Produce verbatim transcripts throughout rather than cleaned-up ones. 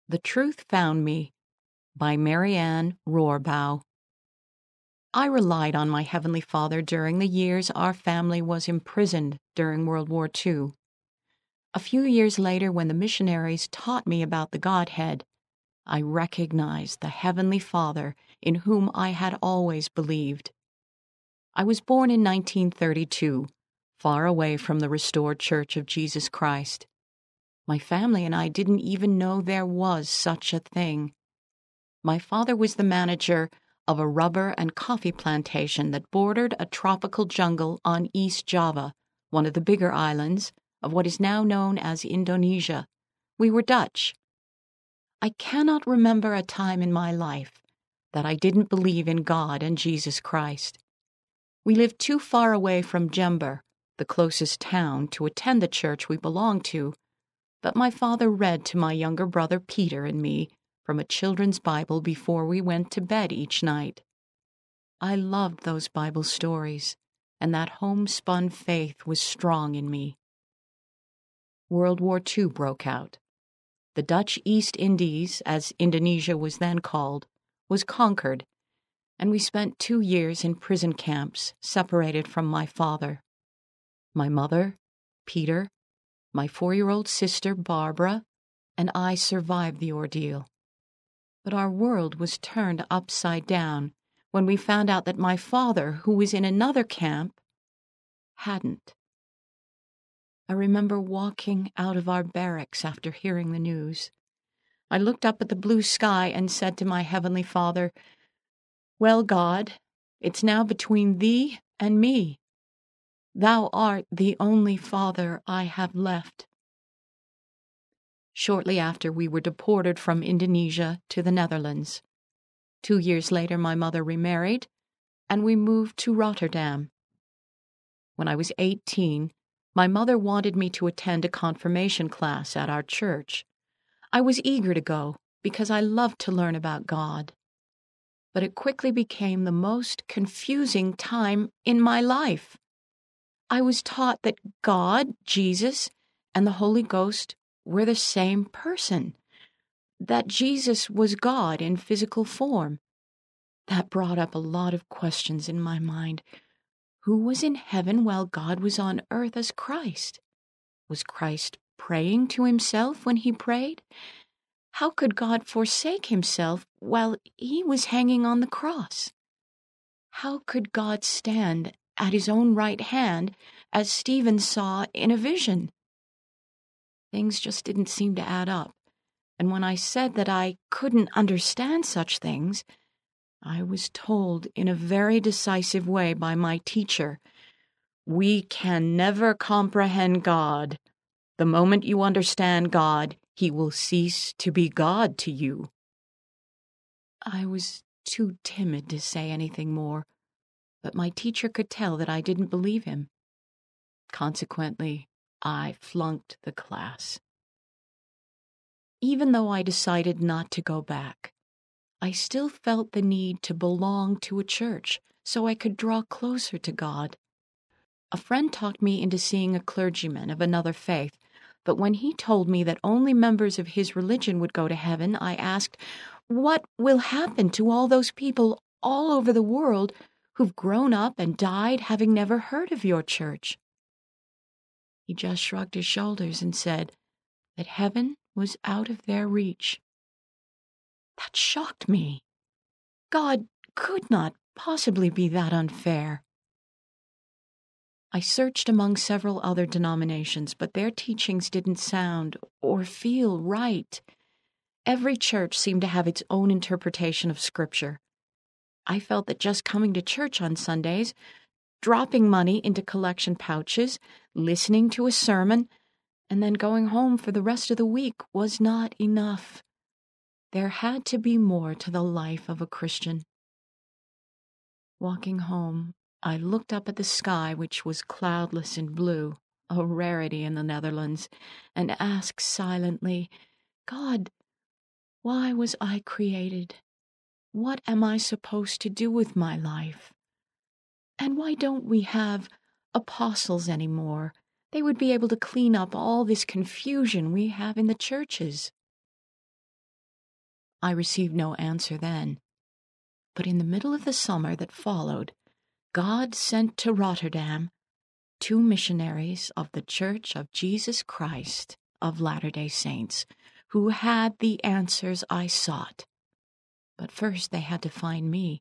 The Truth Found Me by Marianne Rohrbaugh. I relied on my Heavenly Father during the years our family was imprisoned during World War Two. A few years later, when the missionaries taught me about the Godhead, I recognized the Heavenly Father in whom I had always believed. I was born in nineteen thirty-two, far away from the restored Church of Jesus Christ. My family and I didn't even know there was such a thing. My father was the manager of a rubber and coffee plantation that bordered a tropical jungle on East Java, one of the bigger islands of what is now known as Indonesia. We were Dutch. I cannot remember a time in my life that I didn't believe in God and Jesus Christ. We lived too far away from Jember, the closest town, to attend the church we belonged to, but my father read to my younger brother Peter and me from a children's Bible before we went to bed each night. I loved those Bible stories, and that homespun faith was strong in me. World War Two broke out. The Dutch East Indies, as Indonesia was then called, was conquered, and we spent two years in prison camps, separated from my father. My mother, Peter, my four-year-old sister, Barbara, and I survived the ordeal. But our world was turned upside down when we found out that my father, who was in another camp, hadn't. I remember walking out of our barracks after hearing the news. I looked up at the blue sky and said to my Heavenly Father, "Well, God, it's now between Thee and me. Thou art the only Father I have left." Shortly after, we were deported from Indonesia to the Netherlands. Two years later, my mother remarried, and we moved to Rotterdam. When I was eighteen, my mother wanted me to attend a confirmation class at our church. I was eager to go because I loved to learn about God. But it quickly became the most confusing time in my life. I was taught that God, Jesus, and the Holy Ghost were the same person, that Jesus was God in physical form. That brought up a lot of questions in my mind. Who was in heaven while God was on earth as Christ? Was Christ praying to himself when he prayed? How could God forsake himself while he was hanging on the cross? How could God stand at his own right hand as Stephen saw in a vision? Things just didn't seem to add up, and when I said that I couldn't understand such things, I was told in a very decisive way by my teacher, "We can never comprehend God. The moment you understand God, he will cease to be God to you." I was too timid to say anything more, but my teacher could tell that I didn't believe him. Consequently, I flunked the class. Even though I decided not to go back, I still felt the need to belong to a church so I could draw closer to God. A friend talked me into seeing a clergyman of another faith, but when he told me that only members of his religion would go to heaven, I asked, "What will happen to all those people all over the world who've grown up and died having never heard of your church?" He just shrugged his shoulders and said that heaven was out of their reach. That shocked me. God could not possibly be that unfair. I searched among several other denominations, but their teachings didn't sound or feel right. Every church seemed to have its own interpretation of Scripture. I felt that just coming to church on Sundays, dropping money into collection pouches, listening to a sermon, and then going home for the rest of the week was not enough. There had to be more to the life of a Christian. Walking home, I looked up at the sky, which was cloudless and blue, a rarity in the Netherlands, and asked silently, "God, why was I created? What am I supposed to do with my life? And why don't we have apostles anymore? They would be able to clean up all this confusion we have in the churches." I received no answer then. But in the middle of the summer that followed, God sent to Rotterdam two missionaries of the Church of Jesus Christ of Latter-day Saints who had the answers I sought. But first they had to find me.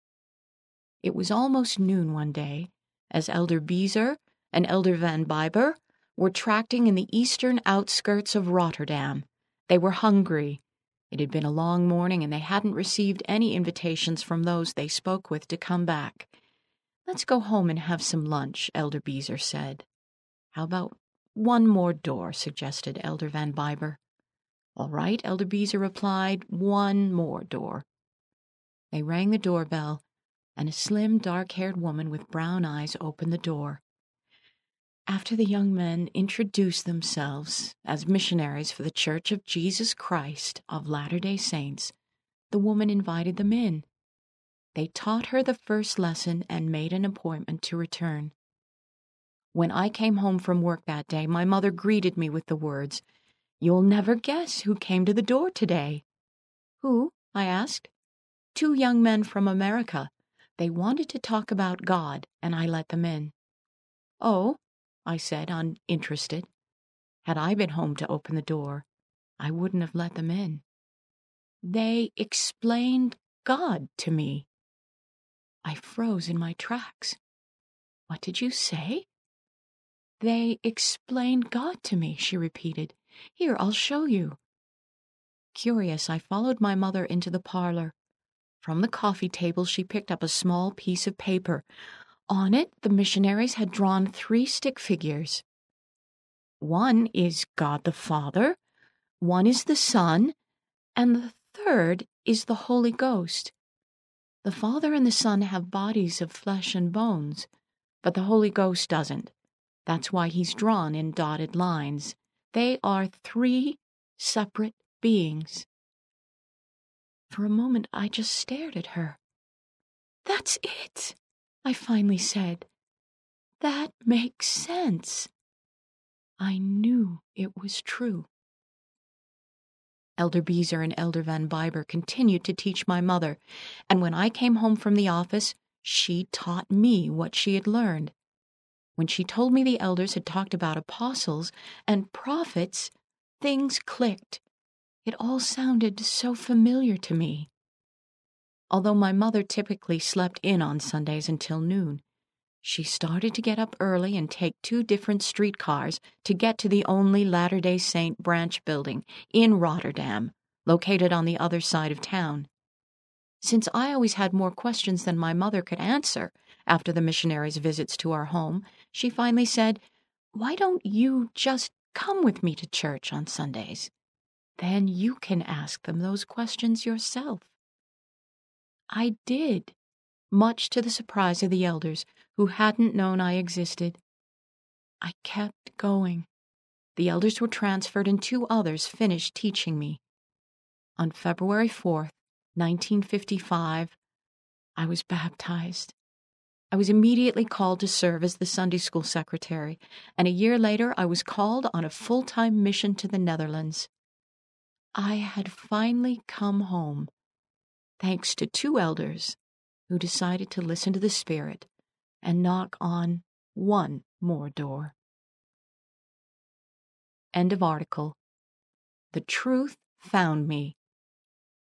It was almost noon one day, as Elder Beezer and Elder Van Biber were tracting in the eastern outskirts of Rotterdam. They were hungry. It had been a long morning, and they hadn't received any invitations from those they spoke with to come back. "Let's go home and have some lunch," Elder Beezer said. "How about one more door?" suggested Elder Van Biber. "All right," Elder Beezer replied, "one more door." They rang the doorbell, and a slim, dark-haired woman with brown eyes opened the door. After the young men introduced themselves as missionaries for the Church of Jesus Christ of Latter-day Saints, the woman invited them in. They taught her the first lesson and made an appointment to return. When I came home from work that day, my mother greeted me with the words, "You'll never guess who came to the door today." "Who?" I asked. "Two young men from America. They wanted to talk about God, and I let them in." "Oh," I said, uninterested. Had I been home to open the door, I wouldn't have let them in. "They explained God to me." I froze in my tracks. "What did you say?" "They explained God to me," she repeated. "Here, I'll show you." Curious, I followed my mother into the parlor. From the coffee table she picked up a small piece of paper. On it, the missionaries had drawn three stick figures. One is God the Father, one is the Son, and the third is the Holy Ghost. The Father and the Son have bodies of flesh and bones, but the Holy Ghost doesn't. That's why he's drawn in dotted lines. They are three separate beings. For a moment, I just stared at her. "That's it," I finally said. "That makes sense." I knew it was true. Elder Beezer and Elder Van Biber continued to teach my mother, and when I came home from the office, she taught me what she had learned. When she told me the elders had talked about apostles and prophets, things clicked. It all sounded so familiar to me. Although my mother typically slept in on Sundays until noon, she started to get up early and take two different streetcars to get to the only Latter-day Saint branch building in Rotterdam, located on the other side of town. Since I always had more questions than my mother could answer after the missionaries' visits to our home, she finally said, "Why don't you just come with me to church on Sundays? Then you can ask them those questions yourself." I did, much to the surprise of the elders, who hadn't known I existed. I kept going. The elders were transferred and two others finished teaching me. On February fourth, nineteen fifty-five, I was baptized. I was immediately called to serve as the Sunday school secretary, and a year later I was called on a full-time mission to the Netherlands. I had finally come home, thanks to two elders who decided to listen to the Spirit and knock on one more door. End of article. The Truth Found Me